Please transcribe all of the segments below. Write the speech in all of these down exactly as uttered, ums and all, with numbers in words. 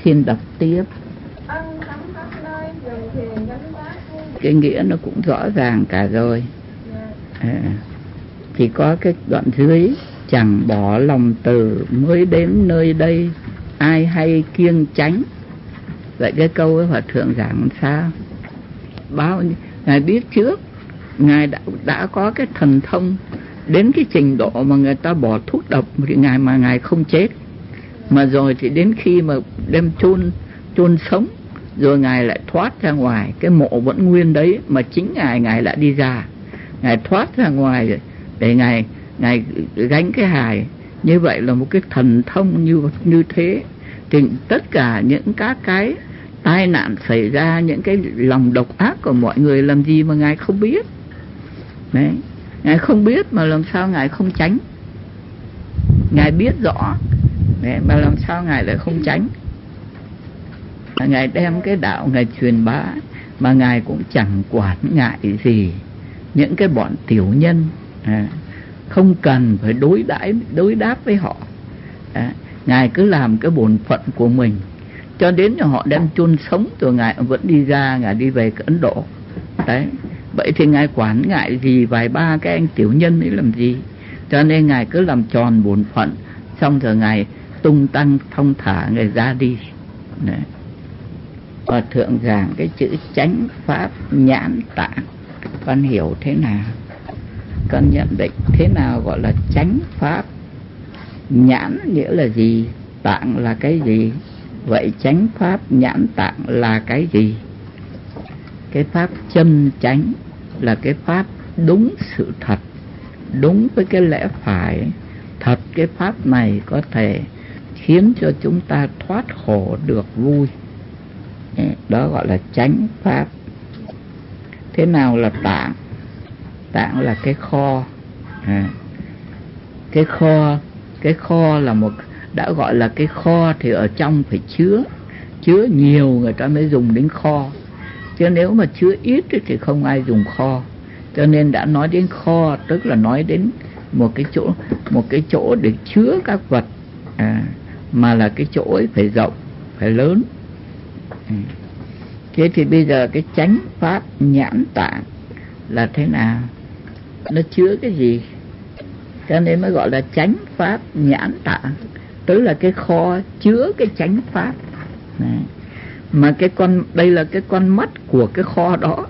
Xin đọc tiếp. Cái nghĩa nó cũng rõ ràng cả rồi. À, chỉ có cái đoạn dưới: chẳng bỏ lòng từ mới đến nơi đây, ai hay kiêng tránh. Vậy cái câu ấy Hòa thượng giảng sao? Bao Ngài biết trước, Ngài đã, đã có cái thần thông đến cái trình độ mà người ta bỏ thuốc độc thì Ngài mà Ngài không chết. Mà rồi thì đến khi mà đem chôn chôn sống, rồi Ngài lại thoát ra ngoài, cái mộ vẫn nguyên đấy, mà chính Ngài Ngài lại đi ra, Ngài thoát ra ngoài để Ngài Ngài gánh cái hài. Như vậy là một cái thần thông như như thế. Thì tất cả những các cái tai nạn xảy ra, những cái lòng độc ác của mọi người làm gì mà Ngài không biết. Đấy, Ngài không biết mà làm sao Ngài không tránh. Ngài biết rõ, đấy, mà làm sao Ngài lại không tránh. Ngài đem cái đạo Ngài truyền bá, mà Ngài cũng chẳng quản ngại gì những cái bọn tiểu nhân, à, không cần phải đối đãi đối đáp với họ. À, Ngài cứ làm cái bổn phận của mình, cho đến cho họ đem chôn sống rồi Ngài vẫn đi ra, Ngài đi về cái Ấn Độ. Đấy, vậy thì Ngài quản ngại gì vài ba cái anh tiểu nhân ấy làm gì. Cho nên Ngài cứ làm tròn bổn phận, xong rồi Ngài tung tăng thong thả, Ngài ra đi. Đấy. Hòa thượng giảng cái chữ chánh pháp nhãn tạng, con hiểu thế nào? Con nhận định thế nào gọi là chánh pháp? Nhãn nghĩa là gì? Tạng là cái gì? Vậy chánh pháp nhãn tạng là cái gì? Cái pháp chân chánh là cái pháp đúng sự thật, đúng với cái lẽ phải thật. Cái pháp này có thể khiến cho chúng ta thoát khổ được vui, đó gọi là chánh pháp. Thế nào là tạng? Tạng là cái kho. À, cái kho, cái kho là một, đã gọi là cái kho thì ở trong phải chứa, chứa nhiều người ta mới dùng đến kho, chứ nếu mà chứa ít thì không ai dùng kho. Cho nên đã nói đến kho, tức là nói đến một cái chỗ, một cái chỗ để chứa các vật, à, mà là cái chỗ ấy phải rộng, phải lớn. À. Thế thì bây giờ cái chánh pháp nhãn tạng là thế nào? Nó chứa cái gì? Cho nên mới gọi là chánh pháp nhãn tạng, tức là cái kho chứa cái chánh pháp. Đấy. Mà cái con, đây là cái con mắt của cái kho đó.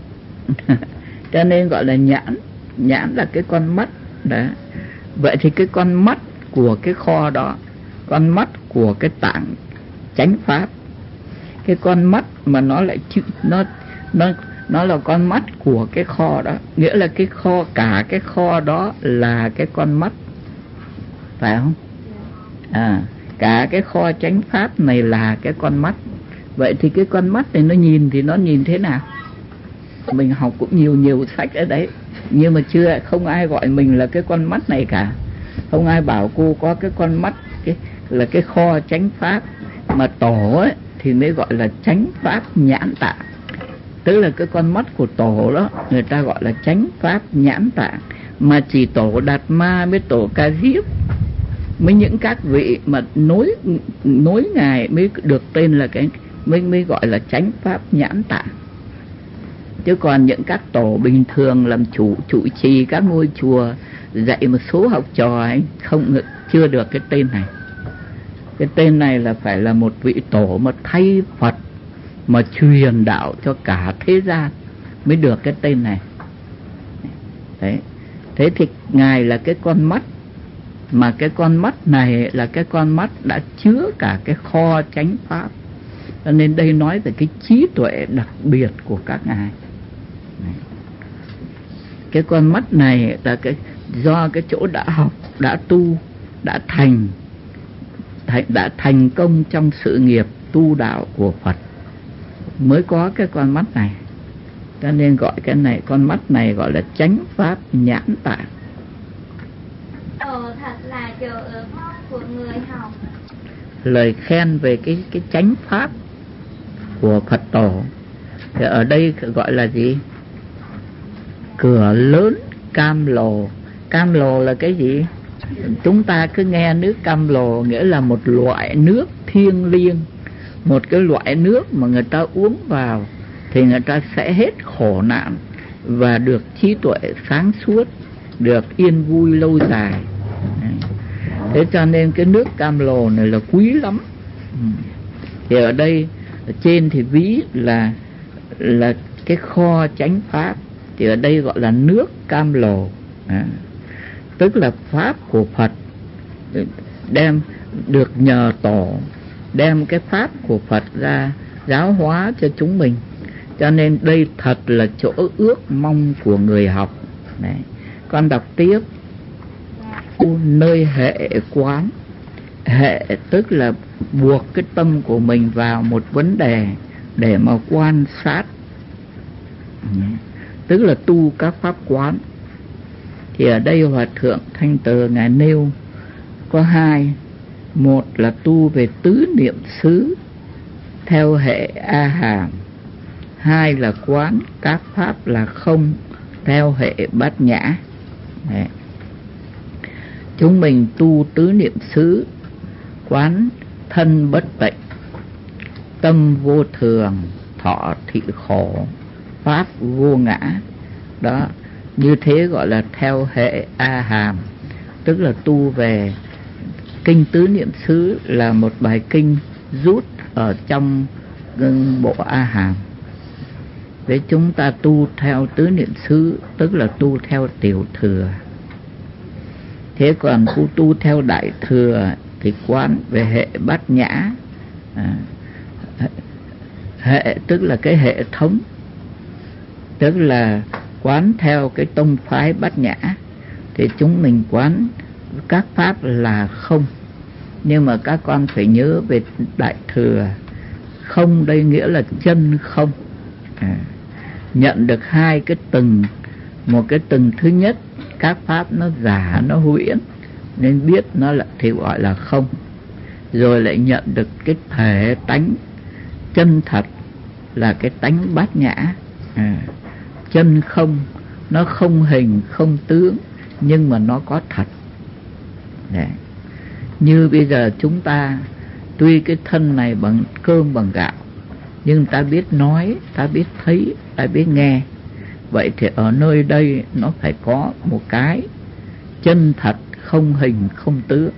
Cho nên gọi là nhãn. Nhãn là cái con mắt. Đấy. Vậy thì cái con mắt của cái kho đó, con mắt của cái tạng chánh pháp, cái con mắt mà nó lại chữ, nó nó nó là con mắt của cái kho đó, nghĩa là cái kho, cả cái kho đó là cái con mắt, phải không? À, cả cái kho chánh pháp này là cái con mắt. Vậy thì cái con mắt này nó nhìn thì nó nhìn thế nào? Mình học cũng nhiều nhiều sách ở đấy, nhưng mà chưa, không ai gọi mình là cái con mắt này cả. Không ai bảo cô có cái con mắt, cái là cái kho chánh pháp. Mà tổ ấy thì mới gọi là chánh pháp nhãn tạng, tức là cái con mắt của tổ đó, người ta gọi là chánh pháp nhãn tạng. Mà chỉ tổ Đạt Ma với tổ Ca Diếp, mới những các vị mà nối nối ngài mới được tên là cái, mới mới gọi là chánh pháp nhãn tạng. Chứ còn những các tổ bình thường làm chủ trụ trì các ngôi chùa, dạy một số học trò ấy, không, chưa được cái tên này. Cái tên này là phải là một vị tổ mà thay Phật, mà truyền đạo cho cả thế gian mới được cái tên này. Đấy. Thế thì ngài là cái con mắt, mà cái con mắt này là cái con mắt đã chứa cả cái kho chánh pháp. Cho nên đây nói về cái trí tuệ đặc biệt của các ngài. Cái con mắt này là cái do cái chỗ đã học, đã tu, đã thành, thành đã thành công trong sự nghiệp tu đạo của Phật mới có cái con mắt này. Cho nên gọi cái này, con mắt này gọi là chánh pháp nhãn tạng. Ờ, thật là chỗ ước mong của người học. Lời khen về cái cái chánh pháp của Phật tổ. Thì ở đây gọi là gì? Cửa lớn Cam Lồ. Cam Lồ là cái gì? Chúng ta cứ nghe nước Cam Lồ nghĩa là một loại nước thiêng liêng, một cái loại nước mà người ta uống vào thì người ta sẽ hết khổ nạn và được trí tuệ sáng suốt, được yên vui lâu dài. Thế cho nên cái nước cam lồ này là quý lắm. Thì ở đây ở trên thì ví là là cái kho chánh pháp, thì ở đây gọi là nước cam lồ, à, tức là pháp của Phật đem được nhờ tổ đem cái pháp của Phật ra giáo hóa cho chúng mình. Cho nên đây thật là chỗ ước mong của người học. Đấy. Con đọc tiếp. Nơi hệ quán, hệ tức là buộc cái tâm của mình vào một vấn đề để mà quan sát, tức là tu các pháp quán. Thì ở đây Hòa Thượng Thanh Từ ngài nêu có hai. Một là tu về tứ niệm xứ theo hệ A Hàm. Hai là quán các pháp là không theo hệ Bát Nhã. Đấy. Chúng mình tu tứ niệm xứ, quán thân bất tịnh, tâm vô thường, thọ thị khổ, pháp vô ngã. Đó, như thế gọi là theo hệ A Hàm, tức là tu về kinh tứ niệm xứ, là một bài kinh rút ở trong bộ A Hàm. Để chúng ta tu theo tứ niệm xứ, tức là tu theo tiểu thừa. Thế còn tu tu theo đại thừa thì quán về hệ Bát Nhã, à, hệ tức là cái hệ thống, tức là quán theo cái tông phái Bát Nhã. Thì chúng mình quán các pháp là không. Nhưng mà các con phải nhớ về đại thừa, không đây nghĩa là chân không, à, nhận được hai cái tầng. Một cái tầng thứ nhất, các pháp nó giả, nó huyễn, nên biết nó là thì gọi là không. Rồi lại nhận được cái thể tánh chân thật là cái tánh Bát Nhã, à, chân không, nó không hình không tướng nhưng mà nó có thật. Đấy. Như bây giờ chúng ta tuy cái thân này bằng cơm bằng gạo, nhưng ta biết nói, ta biết thấy, ta biết nghe. Vậy thì ở nơi đây nó phải có một cái chân thật không hình không tướng.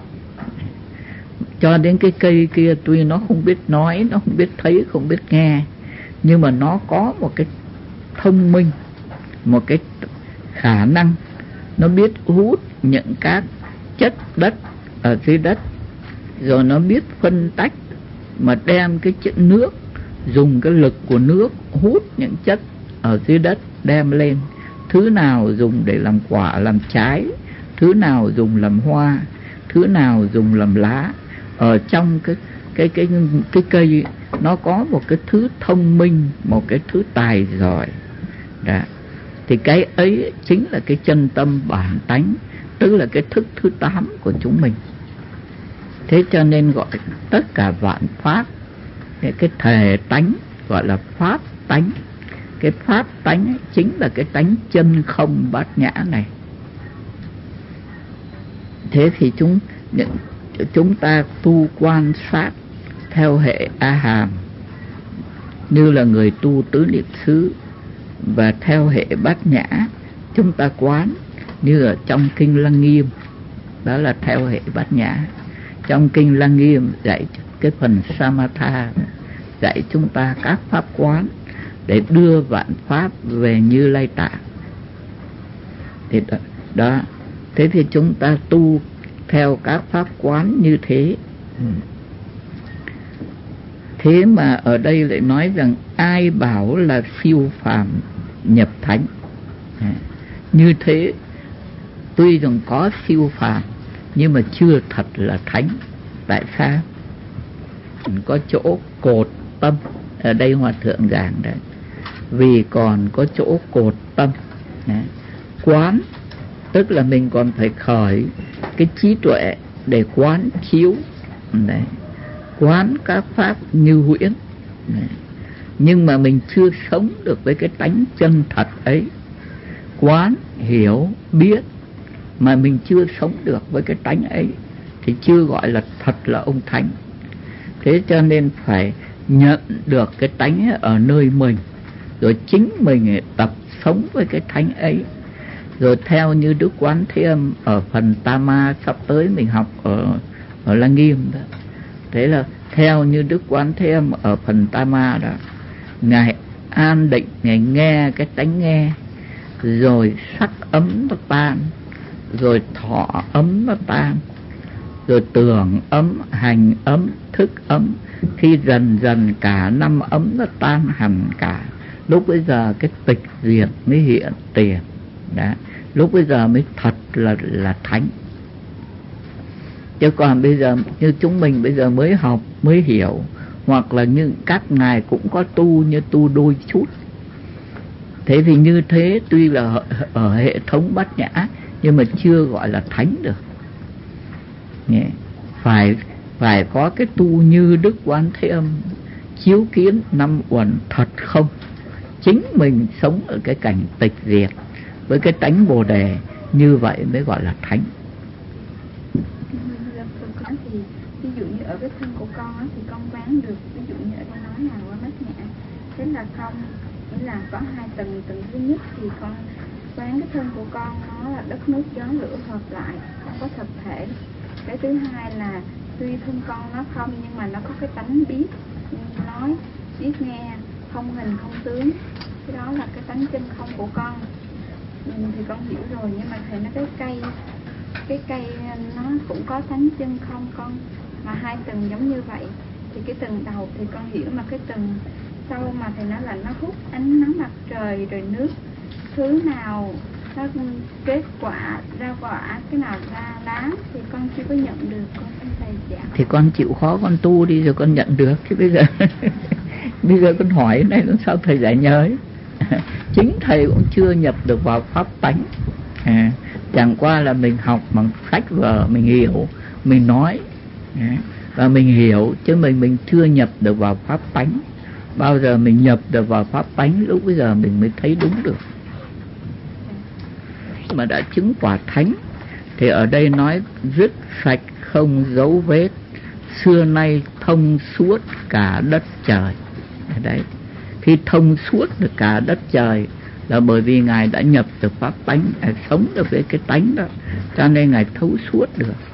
Cho đến cái cây kia tuy nó không biết nói, nó không biết thấy, không biết nghe, nhưng mà nó có một cái thông minh, một cái khả năng, nó biết hút những các chất đất ở dưới đất, rồi nó biết phân tách mà đem cái chất nước, dùng cái lực của nước hút những chất ở dưới đất đem lên. Thứ nào dùng để làm quả làm trái, thứ nào dùng làm hoa, thứ nào dùng làm lá. Ở trong cái cái cái cái cây nó có một cái thứ thông minh, một cái thứ tài giỏi. Đó. Thì cái ấy chính là cái chân tâm bản tánh, tức là cái thức thứ tám của chúng mình. Thế cho nên gọi tất cả vạn pháp, cái thể tánh gọi là pháp tánh. Cái pháp tánh chính là cái tánh chân không Bát Nhã này. Thế thì chúng chúng ta tu quan sát theo hệ A Hàm như là người tu tứ niệm xứ, và theo hệ Bát Nhã chúng ta quán như ở trong kinh Lăng Nghiêm, đó là theo hệ Bát Nhã. Trong kinh Lăng Nghiêm dạy cái phần Samatha, dạy chúng ta các pháp quán để đưa vạn pháp về Như Lai Tạng. Thì đó, đó, thế thì chúng ta tu theo các pháp quán như thế. Thế mà ở đây lại nói rằng ai bảo là siêu phàm nhập thánh. Như thế tuy rằng có siêu phàm nhưng mà chưa thật là thánh. Tại sao? Có chỗ cột tâm. Ở đây Hòa Thượng giảng đấy, vì còn có chỗ cột tâm. Đấy. Quán tức là mình còn phải khởi cái trí tuệ để quán chiếu. Đấy. Quán các pháp như huyễn. Đấy. Nhưng mà mình chưa sống được với cái tánh chân thật ấy. Quán, hiểu, biết mà mình chưa sống được với cái tánh ấy thì chưa gọi là thật là ông thánh. Thế cho nên phải nhận được cái tánh ở nơi mình, rồi chính mình tập sống với cái tánh ấy. Rồi theo như Đức Quán Thế Âm ở phần Tama sắp tới mình học ở ở Lăng Nghiêm đó. Thế là theo như Đức Quán Thế Âm ở phần Tama đó, ngài an định, ngài nghe cái tánh nghe, rồi sắc ấm nó tan, rồi thọ ấm nó tan, rồi tưởng ấm, hành ấm, thức ấm. Khi dần dần cả năm ấm nó tan hẳn cả, lúc bây giờ cái tịch diệt mới hiện tiền. Đó, lúc bây giờ mới thật là là thánh. Chứ còn bây giờ như chúng mình bây giờ mới học, mới hiểu, hoặc là như các ngài cũng có tu như tu đôi chút. Thế thì như thế tuy là ở, ở hệ thống bát nhã, nhưng mà chưa gọi là thánh được. Nghe? Phải phải có cái tu như Đức Quán Thế Âm, chiếu kiến năm uẩn thật không. Chính mình sống ở cái cảnh tịch diệt với cái tánh Bồ Đề, như vậy mới gọi là thánh. Thì ví dụ như ở cái thân của con á, thì con bán được, ví dụ như ở đây nói nào qua bát nhã, thế là không, nghĩa là có hai tầng. Tầng thứ nhất thì con quán cái thân của con nó là đất nước gió lửa hợp lại, không có thực thể. Cái thứ hai là tuy thân con nó không, nhưng mà nó có cái tánh biết nói, biết nghe, không hình không tướng. Cái đó là cái tánh chân không của con. Ừ, thì con hiểu rồi, nhưng mà thầy nói cái cây cái cây nó cũng có tánh chân không con, mà hai tầng giống như vậy. Thì cái tầng đầu thì con hiểu, mà cái tầng sau mà thầy nói là nó hút ánh nắng mặt trời rồi nước, thứ nào nó kết quả ra quả, cái nào ra lá, thì con chưa có nhận được. Con xin thầy giảng. Thì con chịu khó con tu đi rồi con nhận được. Chứ bây giờ bây giờ con hỏi này làm sao thầy giải nhớ. Chính thầy cũng chưa nhập được vào pháp tánh. À, chẳng qua là mình học bằng sách vở, mình hiểu, mình nói, à, và mình hiểu, chứ mình mình chưa nhập được vào pháp tánh. Bao giờ mình nhập được vào pháp tánh, lúc bây giờ mình mới thấy đúng được. Mà đã chứng quả thánh thì ở đây nói dứt sạch không dấu vết, xưa nay thông suốt cả đất trời. Đấy, khi thông suốt được cả đất trời là bởi vì ngài đã nhập được pháp tánh, ngài sống được với cái tánh đó, cho nên ngài thấu suốt được.